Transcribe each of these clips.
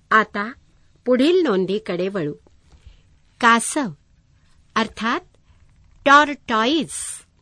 आता पुढील नोंदीकडे वळू. कासव अर्थात टॉर्टॉइज.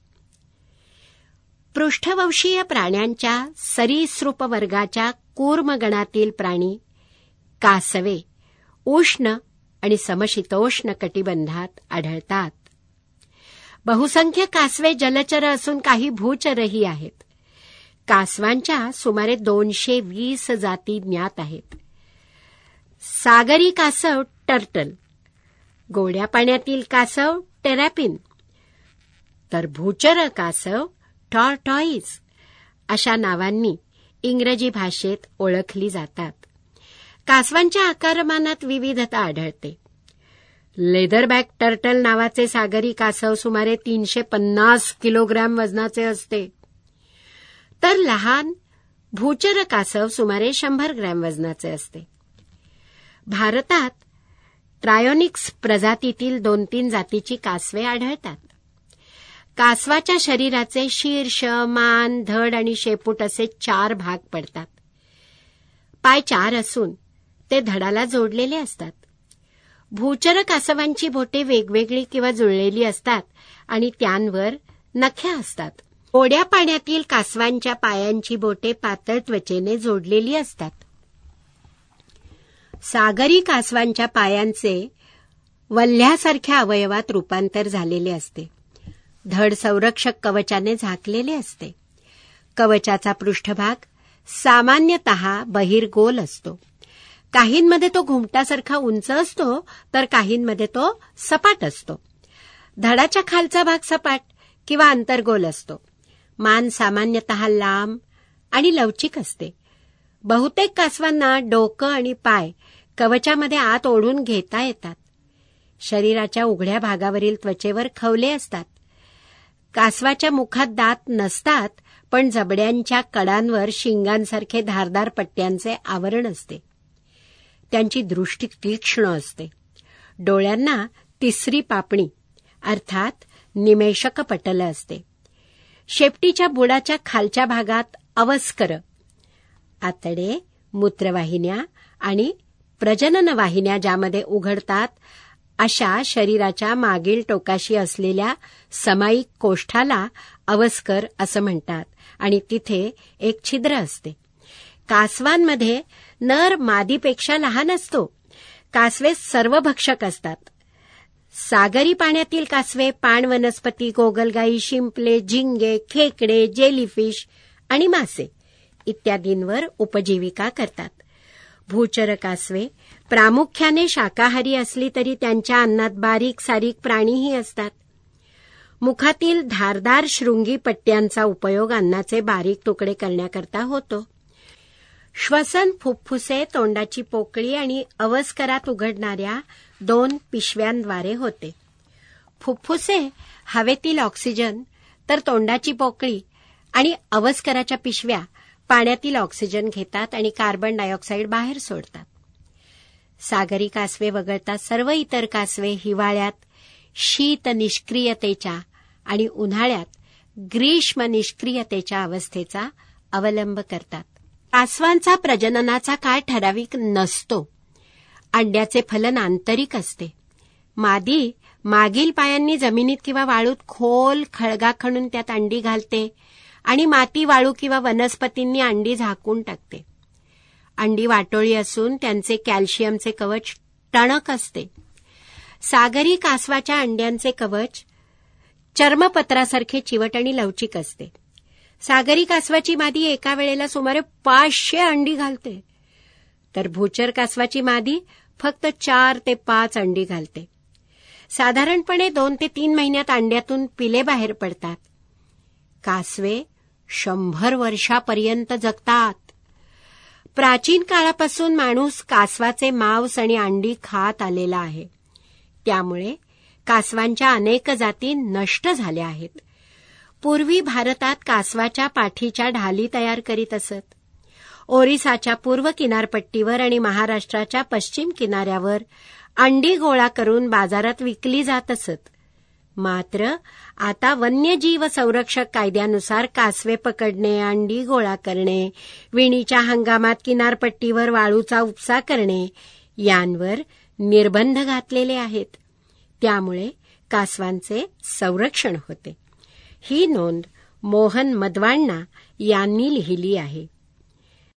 पृष्ठवंशीय प्राण्यांच्या सरीसृप वर्गाच्या कूर्म गणातील प्राणी कासवे उष्ण आणि समशीतोष्ण कटिबंधात आढळतात. बहुसंख्य कासवे जलचर असून काही भूचरही आहेत. कासवांच्या सुमारे 220 जाती ज्ञात आहेत. सागरी कासव टर्टल, गोड्या पाण्यातील कासव टेरॅपिन, तर भूचर कासव टॉर्टॉइज अशा नावांनी इंग्रजी भाषेत ओळखली जातात. कासवांच्या आकारमानात विविधता आढळते. लेदरबॅक टर्टल नावाचे सागरी कासव सुमारे 350 किलोग्रॅम वजनाचे असते, तर लहान भूचर कासव सुमारे 100 ग्रॅम वजनाचे असते. भारतात ट्रायोनिक्स प्रजातीतील 2-3 जातीची कासवे आढळतात. कासवाच्या शरीराचे शीर्ष, मान, धड आणि शेपूट असे 4 भाग पडतात. पाय 4 असून ते धडाला जोडलेले असतात. भूचर कासवांची बोटे वेगवेगळी किंवा जुळलेली असतात आणि त्यांवर नख्या असतात. गोड्या पाण्यातील कासवांच्या पायांची बोटे पातळ त्वचेने जोडलेली असतात. सागरी कासवांच्या पायांचे वल्ह्यासारख्या अवयवात रूपांतर झालेले असते. धड संरक्षक कवचाने झाकलेले असते. कवचाचा पृष्ठभाग सामान्यतः बहिर्गोल असतो. काहींमध्ये तो घुमटासारखा उंच असतो, तर काहींमध्ये तो सपाट असतो. धडाच्या खालचा भाग सपाट किंवा अंतर्गोल असतो. मान सामान्यतः लांब आणि लवचिक असते. बहुतेक कासवांना डोकं आणि पाय कवचामध्ये आत ओढून घेता येतात. शरीराच्या उघड्या भागावरील त्वचेवर खवले असतात. कासवाच्या मुखात दात नसतात, पण जबड्यांच्या कडांवर शिंगांसारखे धारदार पट्ट्यांचे आवरण असते. त्यांची दृष्टी तीक्ष्ण असते. डोळ्यांना 3री पापणी अर्थात निमेषक पटल असते. शेपटीच्या बुडाच्या खालच्या भागात अवस्कर, आतडे, मूत्रवाहिन्या आणि प्रजननवाहिन्या ज्यामध्ये उघडतात अशा शरीराच्या मागील टोकाशी असलेल्या समाईक कोष्ठाला अवस्कर असं म्हणतात आणि तिथे एक छिद्र असते. कासवांमध्ये नर मादीपेक्षा लहान असतो. कासवे सर्वभक्षक असतात. सागरी पाण्यातील कासवे पाण वनस्पती, गोगलगाई, शिंपले, झिंगे, खेकडे, जेलीफिश आणि मासे इत्यादींवर उपजीविका करतात. भूचर कासवे प्रामुख्याने शाकाहारी असली तरी त्यांच्या अन्नात बारीक सारीक प्राणीही असतात. मुखातील धारदार शृंगी पट्ट्यांचा उपयोग अन्नाचे बारीक तुकडे करण्याकरता होतो. श्वसन फुफ्फुसे, तोंडाची पोकळी आणि अवस्करात उघडणाऱ्या 2 पिशव्यांद्वारे होते. फुफ्फुसे हवेतील ऑक्सिजन, तर तोंडाची पोकळी आणि अवस्कराच्या पिशव्या पाण्यातील ऑक्सिजन घेतात आणि कार्बन डायऑक्साईड बाहेर सोडतात. सागरी कासवे वगळता सर्व इतर कासवे हिवाळ्यात शीत निष्क्रियतेच्या आणि उन्हाळ्यात ग्रीष्म निष्क्रियतेच्या अवस्थेचा अवलंब करतात. कासवांचा प्रजननाचा काळ ठराविक नसतो. अंड्याचे फलन आंतरिक असते. मादी मागील पायांनी जमिनीत किंवा वाळूत खोल खळगा खणून त्यात अंडी घालते आणि माती, वाळू किंवा वनस्पतींनी अंडी झाकून टाकते. अंडी वाटोळी असून त्यांचे कॅल्शियमचे कवच टणक असते. सागरी कासवाच्या अंड्यांचे कवच चर्मपत्रासारखे चिवट आणि लवचिक असते. सागरी कासवाची मादी एका वेळेला सुमारे 500 अंडी घालते, तर भूचर कासवाची मादी फक्त 4 ते 5 अंडी घालते. साधारणपणे 2 ते 3 महिन्यात अंड्यातून पिले बाहेर पडतात. कासवे 100 वर्षापर्यंत जगतात. प्राचीन काळापासून माणूस कासवाचे मांस आणि अंडी खात आलेला आहे. त्यामुळे कासवांच्या अनेक जाती नष्ट झाल्या आहेत. पूर्वी भारतात कासवाच्या पाठीच्या ढाली तयार करीत असत. ओरिसाच्या पूर्व किनारपट्टीवर आणि महाराष्ट्राच्या पश्चिम किनाऱ्यावर अंडी गोळा करून बाजारात विकली जात असत. मात्र आता वन्यजीव संरक्षक कायद्यानुसार कासवे पकडणे, अंडी गोळा करणे, विणीच्या हंगामात किनारपट्टीवर वाळूचा उपसा करणे यांवर निर्बंध घातलेले आहेत. त्यामुळे कासवांचे संरक्षण होते. ही नोंद मोहन मदवाण्णा यांनी लिहिली आहे.